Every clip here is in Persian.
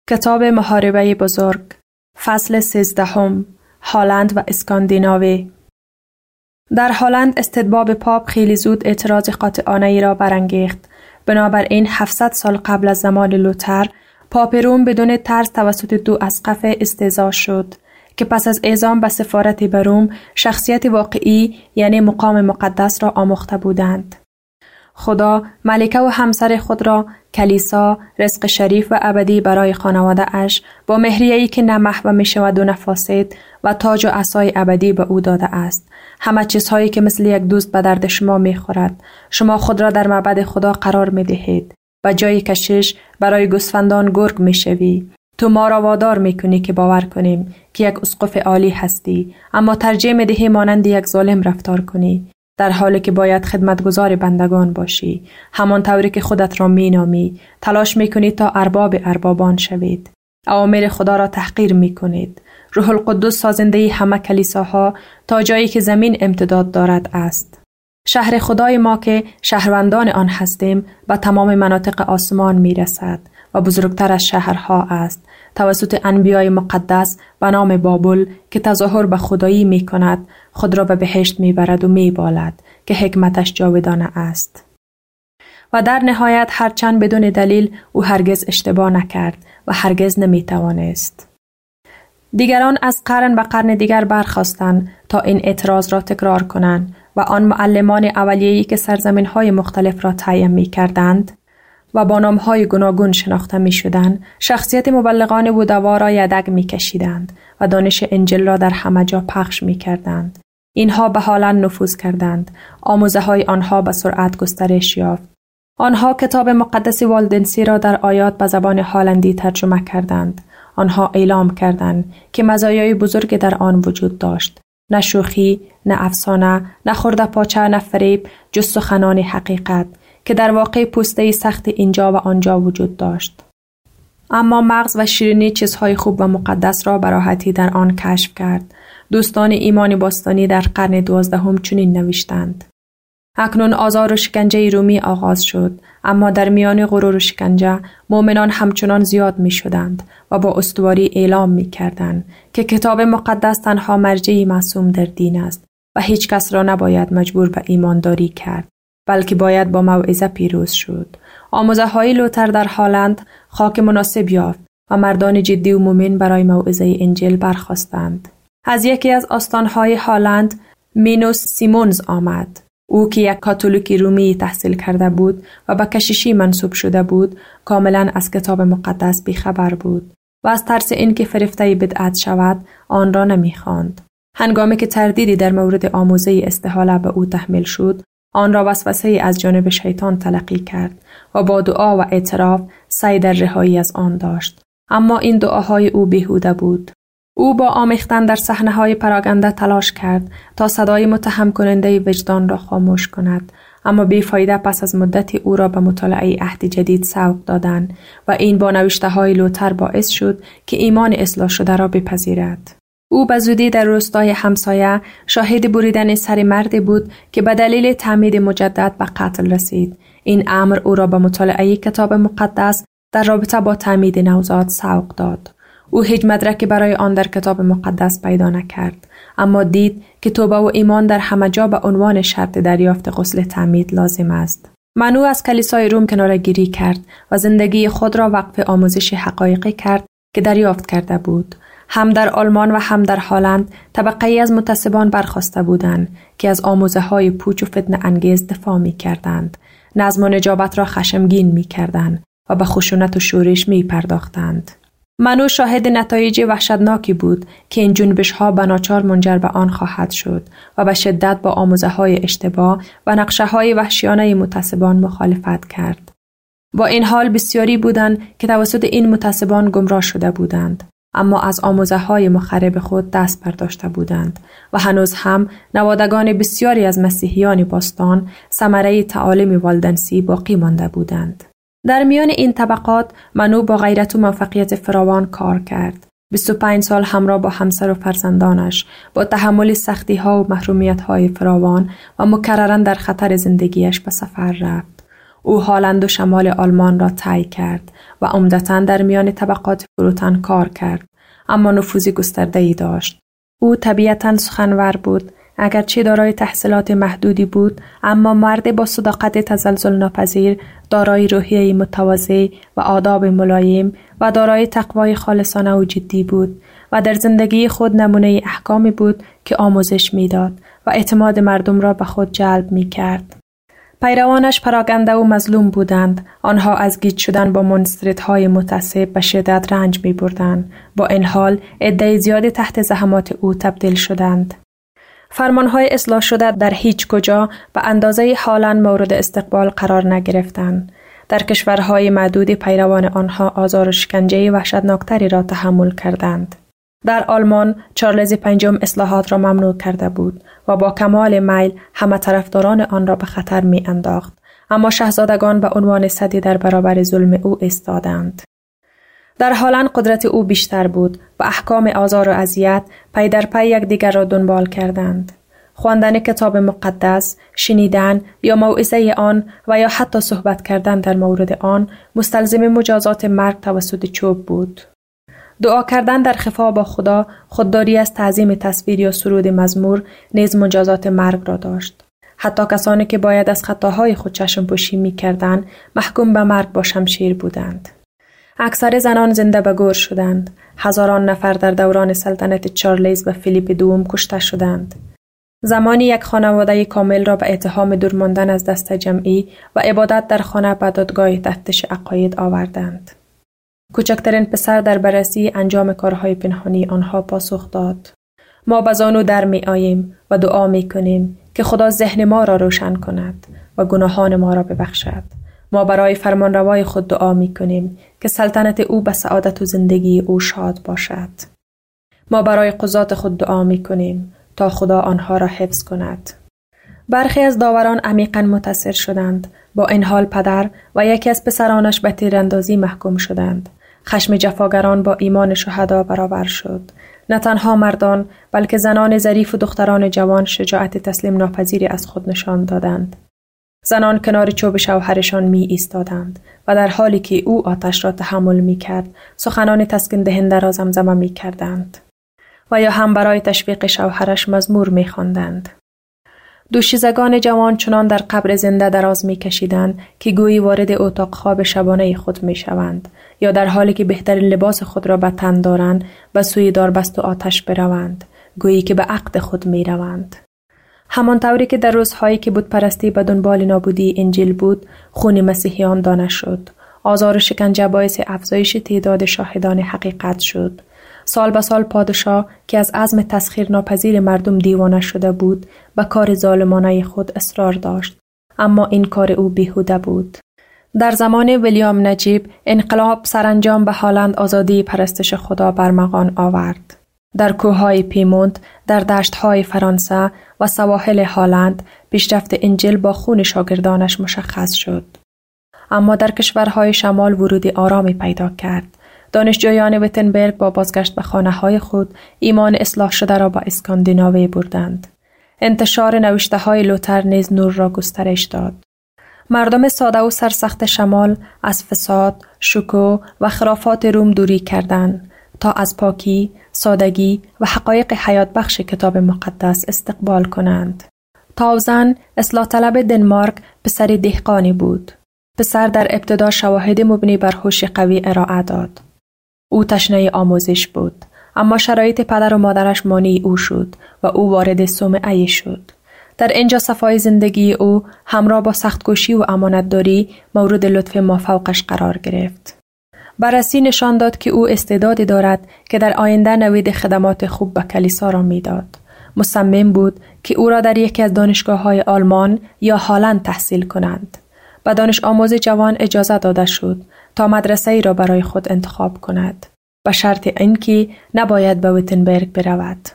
کتاب محاربه بزرگ، فصل 13، هالند و اسکاندیناوی. در هالند استتباب پاپ خیلی زود اعتراض قاطعانه‌ای را برانگیخت. بنابراین 700 سال قبل از زمان لوتر، پاپ روم بدون ترس توسط دو اسقف استهزا شد که پس از اعزام به سفارت به روم شخصیت واقعی یعنی مقام مقدس را آموخته بودند. خدا ملکه و همسر خود را کلیسا رزق شریف و ابدی برای خانواده اش با مهریه‌ای که نه محو می شود و نه فاسد و تاج و عصای ابدی به او داده است. همه چیزهایی که مثل یک دوست به درد شما می خورد. شما خود را در معبد خدا قرار می دهید. به جای کشش برای گوسفندان گرگ می شوی. تو ما را وادار می کنی که باور کنیم که یک اسقف عالی هستی، اما ترجیح می دهی مانند یک ظالم رفتار کنی، در حالی که باید خدمتگزار بندگان باشی. همان طوری که خودت را می نامی، تلاش می کنید تا ارباب اربابان شوید. اوامر خدا را تحقیر می کنید. روح القدس سازنده همه کلیساها تا جایی که زمین امتداد دارد است. شهر خدای ما که شهروندان آن هستیم به تمام مناطق آسمان می رسد و بزرگتر از شهرها است. توسط انبیای مقدس به نام بابل که تظاهر به خدایی می کند، خود را به بهشت می برد و می بالد که حکمتش جاودانه است. و در نهایت هرچند بدون دلیل او هرگز اشتباه نکرد و هرگز نمی توانست. دیگران از قرن به قرن دیگر برخاستند تا این اعتراض را تکرار کنند و آن معلمان اولیه‌ای که سرزمین‌های مختلف را تعیین می‌کردند و با نام‌های گوناگون شناخته می‌شدند، شخصیت مبلغان بودوا را یدک می‌کشیدند و دانش انجیل را در همه جا پخش می‌کردند. اینها به هالند نفوذ کردند. آموزه‌های آنها به سرعت گسترش یافت. آنها کتاب مقدس والدنسی را در آیات به زبان هالندی ترجمه کردند. آنها اعلام کردند که مزایای بزرگ در آن وجود داشت. نه شوخی، نه افسانه، نه خرده پاچه، نه فریب، جز سخنان حقیقت که در واقع پوسته سخت اینجا و آنجا وجود داشت. اما مغز و شیرینی چیزهای خوب و مقدس را به راحتی در آن کشف کرد. دوستان ایمان باستانی در قرن 12 چنین نوشتند: اکنون آزار و شکنجه رومی آغاز شد، اما در میان غرور و شکنجه مؤمنان همچنان زیاد می شدند و با استواری اعلام می کردند که کتاب مقدس تنها مرجعی معصوم در دین است و هیچ کس را نباید مجبور به ایمانداری کرد، بلکه باید با موعظه پیروز شد. آموزه های لوتر در هالند خاک مناسب یافت و مردان جدی و مومن برای موعظه انجیل برخاستند. از یکی از آستانهای هالند مینوس سیمونز آمد. او که یک کاتولیک رومی تحصیل کرده بود و به کشیشی منسوب شده بود، کاملا از کتاب مقدس بیخبر بود و از ترس اینکه فریفته بدعت شود آن را نمی‌خواند. هنگامی که تردیدی در مورد آموزه استحاله به او تحمیل شد، آن را وسوسه‌ای از جانب شیطان تلقی کرد و با دعا و اعتراف سعی در رهایی از آن داشت. اما این دعاهای او بیهوده بود. او با آمیختن در صحنه‌های پراگنده تلاش کرد تا صدای متهم کننده وجدان را خاموش کند، اما بیفایده. پس از مدتی او را به مطالعه عهد جدید سوق دادند و این با نوشته‌های لوتر باعث شد که ایمان اصلاح شده را بپذیرد. او به زودی در روستای همسایه شاهد بریدن سر مردی بود که به دلیل تعمید مجدد به قتل رسید. این امر او را به مطالعه کتاب مقدس در رابطه با تعمید نوزاد سوق داد. او هیچ مدرکی برای آن در کتاب مقدس پیدا نکرد، اما دید که توبه و ایمان در همه جا به عنوان شرط دریافت غسل تعمید لازم است. منو از کلیسای روم کناره‌گیری کرد و زندگی خود را وقف آموزش حقایقی کرد که دریافت کرده بود. هم در آلمان و هم در هالند طبقه‌ای از متعصبان برخاسته بودند که از آموزه‌های پوچ و فتنه انگیز دفاع می‌کردند، نظم و نجابت را خشمگین می‌کردند و به خشونت و شورش می‌پرداختند. منو شاهد نتایج وحشتناکی بود که این جنبش‌ها بناچار منجر به آن خواهد شد و به شدت با آموزه‌های اشتباه و نقشه‌های وحشیانه متعصبان مخالفت کرد. با این حال بسیاری بودند که توسط این متعصبان گمراه شده بودند، اما از آموزه‌های مخرب خود دست برداشته بودند و هنوز هم نوادگان بسیاری از مسیحیان باستان ثمره تعالیم والدنسی باقی مانده بودند. در میان این طبقات منو با غیرت و موفقیت فراوان کار کرد. 25 سال همراه با همسر و فرزندانش با تحمل سختی‌ها و محرومیت‌های فراوان و مکرراً در خطر زندگیش به سفر رفت. او هالند و شمال آلمان را طی کرد و عمدتاً در میان طبقات فروتن کار کرد، اما نفوذ گسترده‌ای داشت. او طبیعتاً سخنور بود، اگرچه دارای تحصیلات محدودی بود، اما مرد با صداقت تزلزل ناپذیر، دارای روحیه متواضع و آداب ملایم و دارای تقوای خالصانه و جدی بود و در زندگی خود نمونه احکامی بود که آموزش میداد و اعتماد مردم را به خود جلب می کرد. پیروانش پراکنده و مظلوم بودند. آنها از گیج شدن با منستریت‌های متعصب به شدت رنج می بردند. با این حال عده زیادی تحت زحمات او تبدیل شدند. فرمانهای اصلاح شده در هیچ کجا به اندازه هالند مورد استقبال قرار نگرفتند. در کشورهای معدود پیروان آنها آزار و شکنجه وحشتناکتری را تحمل کردند. در آلمان چارلز پنجم اصلاحات را ممنوع کرده بود و با کمال میل همه طرفداران آن را به خطر می انداخت، اما شاهزادگان به عنوان سدی در برابر ظلم او ایستادند. در هالند قدرت او بیشتر بود و احکام آزار و اذیت پی در پی یکدیگر را دنبال کردند. خواندن کتاب مقدس، شنیدن یا موعظه آن و یا حتی صحبت کردن در مورد آن مستلزم مجازات مرگ توسط چوب بود. دعا کردن در خفا با خدا، خودداری از تعظیم تصویر یا سرود مزمور نیز مجازات مرگ را داشت. حتی کسانی که باید از خطاهای خود چشم پوشی می‌کردند، محکوم به مرگ با شمشیر بودند. اکثر زنان زنده به گور شدند. هزاران نفر در دوران سلطنت چارلز و فیلیپ دوم کشته شدند. زمانی یک خانواده کامل را به اتهام دور ماندن از دست جمعی و عبادت در خانه به دادگاه تفتیش عقاید آوردند. کوچکترین پسر در بررسی انجام کارهای پنهانی آنها پاسخ داد: ما به زانو در می آییم و دعا می کنیم که خدا ذهن ما را روشن کند و گناهان ما را ببخشد. ما برای فرمانروای خود دعا می کنیم که سلطنت او به سعادت و زندگی او شاد باشد. ما برای قضات خود دعا می کنیم تا خدا آنها را حفظ کند. برخی از داوران عمیقاً متاثر شدند. با این حال پدر و یکی از پسرانش به تیراندازی محکوم شدند. خشم جفاگران با ایمان شهدا برابر شد. نه تنها مردان بلکه زنان ظریف و دختران جوان شجاعت تسلیم ناپذیری از خود نشان دادند. زنان کنار چوب شوهرشان می ایستادند و در حالی که او آتش را تحمل می کرد سخنان تسکین دهنده را زمزمه می کردند و یا هم برای تشویق شوهرش مزمور می خواندند. دوشیزگان جوان چنان در قبر زنده دراز می کشیدند که گویی وارد اتاق خواب شبانه خود می شوند یا در حالی که بهترین لباس خود را به تن دارند به سوی داربست و آتش بروند، گویی که به عقد خود می روند. همانطوری که در روزهایی که بت پرستی به دنبال نابودی انجیل بود، خون مسیحیان دانه شد. آزار و شکنجه باعث افزایش تعداد شاهدان حقیقت شد. سال به سال پادشاه که از عزم تسخیر ناپذیر مردم دیوانه شده بود، به کار ظالمانه خود اصرار داشت. اما این کار او بیهوده بود. در زمان ویلیام نجیب، انقلاب سرانجام به هالند آزادی پرستش خدا برمغان آورد. در کوههای پیمونت، در دشتهای فرانسه و سواحل هالند، پیشرفت انجیل با خون شاگردانش مشخص شد. اما در کشورهای شمال ورودی آرامی پیدا کرد. دانشجویان ویتنبرگ با بازگشت به خانه‌های خود ایمان اصلاح شده را به اسکاندیناوی بردند. انتشار نوشته‌های لوتر نیز نور را گسترش داد. مردم ساده و سرسخت شمال از فساد، شکوه و خرافات روم دوری کردند تا از پاکی، سادگی و حقایق حیات بخش کتاب مقدس استقبال کنند. تاوزن، اصلاح طلب دنمارک، پسر دهقانی بود. پسر در ابتدا شواهد مبنی بر هوش قوی ارائه داد. او تشنه آموزش بود، اما شرایط پدر و مادرش مانع او شد و او وارد صومعه شد. در اینجا صفای زندگی او همراه با سختکوشی و امانتداری مورد لطف مافوقش قرار گرفت. بررسی نشان داد که او استعدادی دارد که در آینده نوید خدمات خوب به کلیسا را میداد. مصمم بود که او را در یکی از دانشگاه‌های آلمان یا هالند تحصیل کنند. به دانش آموز جوان اجازه داده شد تا مدرسه‌ای را برای خود انتخاب کند، به شرط اینکه نباید به ویتنبرگ برود.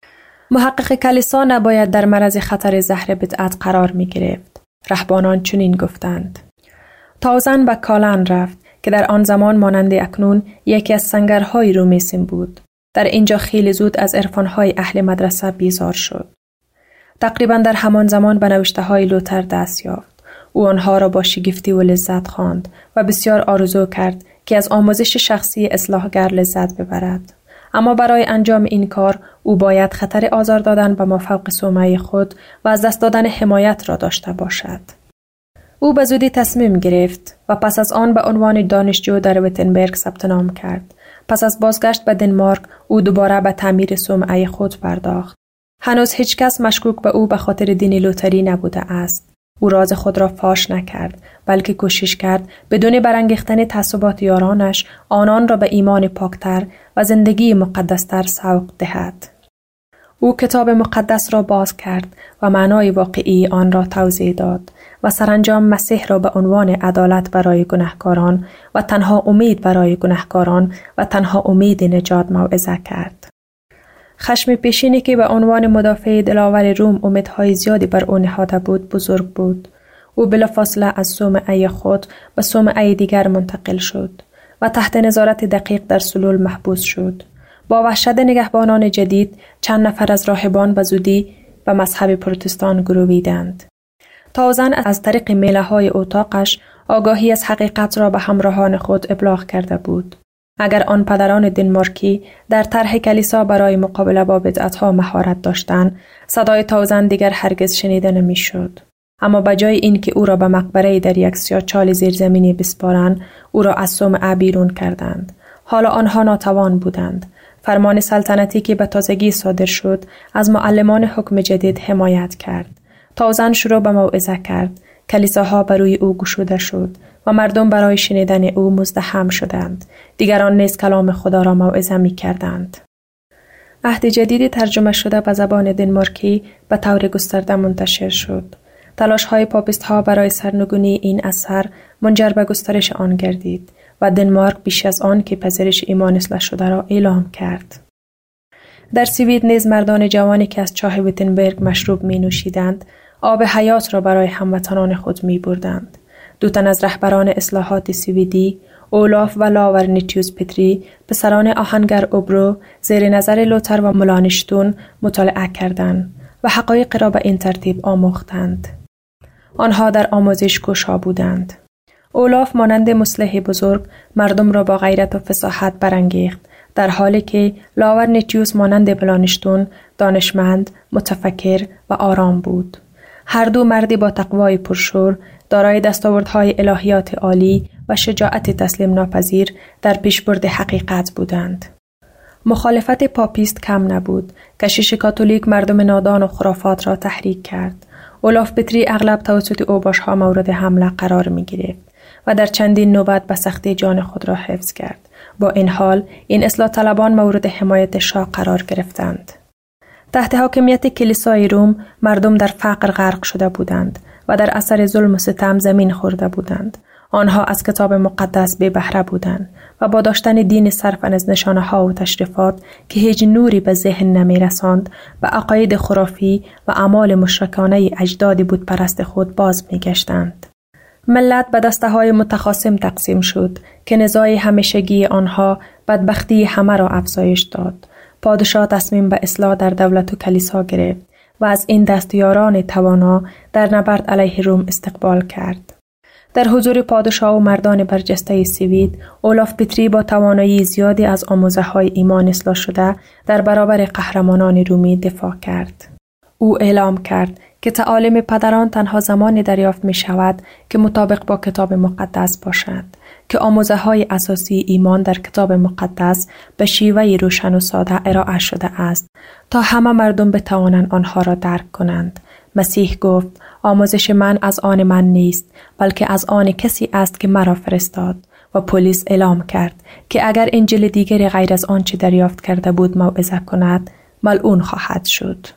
محقق کلیسا نباید در معرض خطر زهر بدعت قرار می گرفت. رهبانان چنین گفتند. تاوزن به کالن رفت که در آن زمان مانند اکنون یکی از سنگرهای رومیسیم بود. در اینجا خیلی زود از عرفانهای اهل مدرسه بیزار شد. تقریبا در همان زمان به نوشته‌های لوتر دست یافت. او آنها را با شگفتی و لذت خواند و بسیار آرزو کرد که از آموزش شخصی اصلاحگر لذت ببرد. اما برای انجام این کار او باید خطر آزار دادن به مافوق سومه خود و از دست دادن حمایت را داشته باشد. او به زودی تصمیم گرفت و پس از آن به عنوان دانشجو در ویتنبرگ ثبت نام کرد. پس از بازگشت به دنمارک او دوباره به تعمیر سومه خود پرداخت. هنوز هیچ کس مشکوک به او به خاطر دین لوتری نبوده است. او راز خود را فاش نکرد، بلکه کوشش کرد بدون برانگیختن تعصبات یارانش آنان را به ایمان پاکتر و زندگی مقدستر سوق دهد. او کتاب مقدس را باز کرد و معنای واقعی آن را توضیح داد و سرانجام مسیح را به عنوان عدالت برای گناهکاران و تنها امید برای گناهکاران و تنها امید نجات موعظه کرد. خشم پیشینی که به عنوان مدافع دلاور روم امیدهای زیادی بر او نهاده بود بزرگ بود. او بلافاصله از صومعه خود به صومعه دیگر منتقل شد و تحت نظارت دقیق در سلول محبوس شد. با وحشت نگهبانان جدید چند نفر از راهبان به زودی به مذهب پروتستان گرویدند. تازن از طریق میله‌های اتاقش آگاهی از حقیقت را به همراهان خود ابلاغ کرده بود. اگر آن پدران دنمارکی در طرح کلیسا برای مقابله با بدعت‌ها مهارت داشتند، صدای تازن دیگر هرگز شنیده نمی‌شد. اما بجای اینکه او را به مقبره در یک سیاهچال زیرزمینی بسپارند، او را از صومعه بیرون کردند. حالا آنها ناتوان بودند. فرمان سلطنتی که به تازگی صادر شد، از معلمان حکم جدید حمایت کرد. تازن شروع به موعظه کرد. کلیساها بر روی او گشوده شد و مردم برای شنیدن او مزدحم شدند. دیگران نیز کلام خدا را موعظه می کردند. عهد جدید ترجمه شده به زبان دنمارکی به طور گسترده منتشر شد. تلاش‌های پاپیست‌ها برای سرنگونی این اثر منجر به گسترش آن گردید و دنمارک بیش از آن که پذیرش ایمان اصلاح شده را اعلام کرد. در سوئد نیز مردان جوانی که از چاه ویتنبرگ مشروب می نوشیدند، آب حیات را برای هموطنان خود می بردند. دو تن از رهبران اصلاحات سوئدی، اولاف و لاورنیتیوس پتری، پسران آهنگر اوبرو، زیر نظر لوتر و ملانشتون مطالعه کردند و حقایق را به این ترتیب آموختند. آنها در آموزش کوشا بودند. اولاف مانند مصلح بزرگ مردم را با غیرت و فصاحت برانگیخت، در حالی که لاورنیتیوس مانند ملانشتون دانشمند، متفکر و آرام بود. هر دو مردی با تقوای پرشور، دارای دستاوردهای الهیات عالی و شجاعت تسلیم ناپذیر در پیشبرد حقیقت بودند. مخالفت پاپیست کم نبود. کشیش کاتولیک مردم نادان و خرافات را تحریک کرد. اولاف پتری اغلب توسط اوباش‌ها مورد حمله قرار می گرفت و در چندین نوبت به سختی جان خود را حفظ کرد. با این حال این اصلاح طلبان مورد حمایت شاه قرار گرفتند. تحت حاکمیت کلیسای روم مردم در فقر غرق شده بودند و در اثر ظلم و ستم زمین خورده بودند. آنها از کتاب مقدس بی بهره بودند و با داشتن دین صرف از نشانه ها و تشریفات که هیچ نوری به ذهن نمی رساند، به عقاید خرافی و اعمال مشرکانه اجداد بت پرست خود باز می گشتند. ملت به دسته های متخاصم تقسیم شد که نزاع همیشگی آنها بدبختی همه را افزایش داد. پادشاه تصمیم به اصلاح در دولت و کلیسا گرفت و از این دستیاران توانا در نبرد علیه روم استقبال کرد. در حضور پادشاه و مردان برجسته سوئد، اولاف پتری با توانایی زیادی از آموزه‌های ایمان اصلاح شده در برابر قهرمانان رومی دفاع کرد. او اعلام کرد که تعالیم پدران تنها زمانی دریافت می شود که مطابق با کتاب مقدس باشد، که آموزه‌های اساسی ایمان در کتاب مقدس به شیوهی روشن و ساده ارائه شده است تا همه مردم بتوانند آنها را درک کنند. مسیح گفت: آموزش من از آن من نیست، بلکه از آن کسی است که مرا فرستاد. و پلیس اعلام کرد که اگر انجیل دیگری غیر از آنچه دریافت کرده بود موعظه کند، ملعون خواهد شد.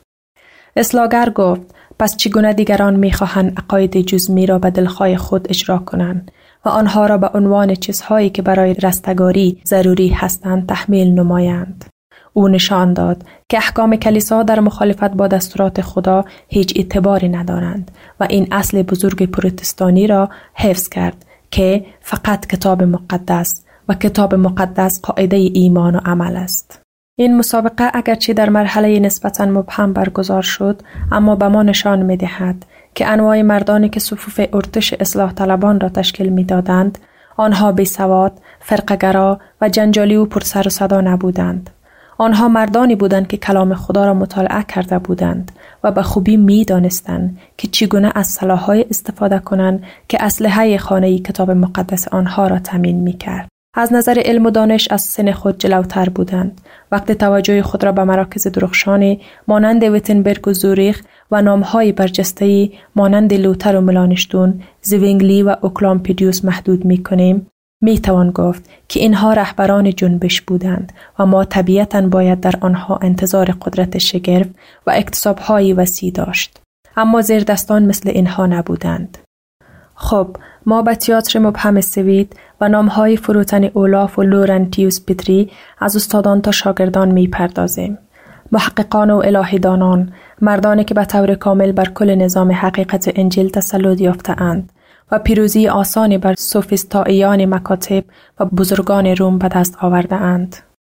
اصلاحگر گفت: پس چگونه دیگران می‌خواهند عقاید جزمی را به دلخواه خود اجرا کنند و آنها را به عنوان چیزهایی که برای رستگاری ضروری هستند تحمیل نمایند؟ او نشان داد که احکام کلیسا در مخالفت با دستورات خدا هیچ اعتباری ندارند و این اصل بزرگ پروتستانی را حفظ کرد که فقط کتاب مقدس و کتاب مقدس قاعده ایمان و عمل است. این مسابقه اگرچه در مرحله نسبتاً مبهم برگزار شد، اما به ما نشان می‌دهد که انواع مردانی که صفوف ارتش اصلاح طلبان را تشکیل می‌دادند، آنها بی‌سواد، فرقه‌گرا و جنجالی و پرسر و صدا نبودند. آنها مردانی بودند که کلام خدا را مطالعه کرده بودند و به خوبی می‌دانستند که چگونه از سلاح‌های استفاده کنند که اسلحه خانه کتاب مقدس آنها را تامین می‌کرد. از نظر علم و دانش از سن خود جلوتر بودند. وقتی توجه خود را به مراکز درخشانی مانند ویتنبرگ و زوریخ و نام‌های برجسته‌ای مانند لوتر و ملانشتون، زوینگلی و اوکلامپیدیوس محدود می‌کنیم، می‌توان گفت که اینها رهبران جنبش بودند و ما طبیعتاً باید در آنها انتظار قدرت شگرف و اکتساب‌های وسیع داشت. اما زیردستان مثل اینها نبودند. خب، ما به تئاتر مبهم سوید و نام‌های فروتن اولاف و لورنتیوس پیتری از استادان تا شاگردان می‌پردازیم. محققان و الهیدانان، مردانی که به طور کامل بر کل نظام حقیقت انجیل تسلط یافته‌اند و پیروزی آسانی بر سوفیستاییان مکاتب و بزرگان روم به دست آورده‌اند.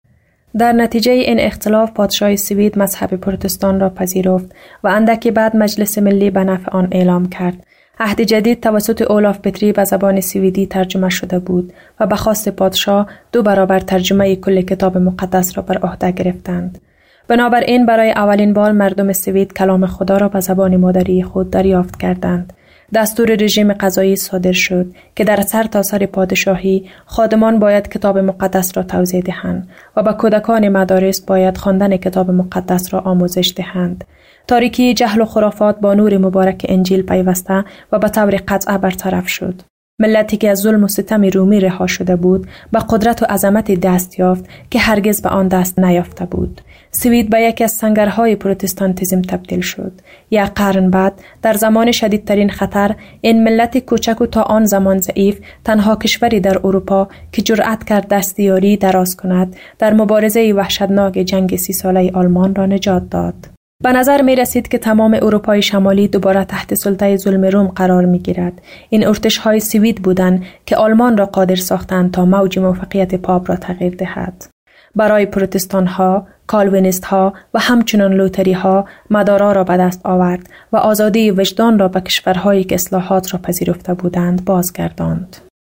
در نتیجه این اختلاف پادشاه سوید مذهب پروتستان را پذیرفت و اندکی بعد مجلس ملی به نفع آن اعلام کرد. عهد جدید توسط اولاف پیتری به زبان سویدی ترجمه شده بود و به خواست پادشاه 2 برابر ترجمه کل کتاب مقدس را بر عهده گرفتند. بنابراین برای اولین بار مردم سوید کلام خدا را به زبان مادری خود دریافت کردند. دستور رژیم قضایی صادر شد که در سر تا سر پادشاهی خادمان باید کتاب مقدس را توضیح دهند و به کودکان مدارس باید خواندن کتاب مقدس را آموزش دهند. تاریکی جهل و خرافات با نور مبارک انجیل پیوسته و به طور قطعی برطرف شد. ملتی که از ظلم و ستم رومی رها شده بود به قدرت و عظمت دست یافت که هرگز به آن دست نیافته بود. سوید به یکی از سنگرهای پروتستانتیسم تبدیل شد. 1 قرن بعد در زمان شدیدترین خطر این ملت کوچک و تا آن زمان ضعیف تنها کشوری در اروپا که جرأت کرد دستیاری دراز کند در مبارزه وحشتناک جنگ 30 ساله آلمان را نجات داد. به نظر می رسید که تمام اروپای شمالی دوباره تحت سلطه ظلم روم قرار می گیرد. این ارتش‌های سوید بودند که آلمان را قادر ساختند تا موج موفقیت پاپ را تغییر دهد. برای پروتستان‌ها، کالوینیست‌ها و همچنان لوتری‌ها مدارا را به دست آورد و آزادی وجدان را به کشورهایی که اصلاحات را پذیرفته بودند بازگرداند.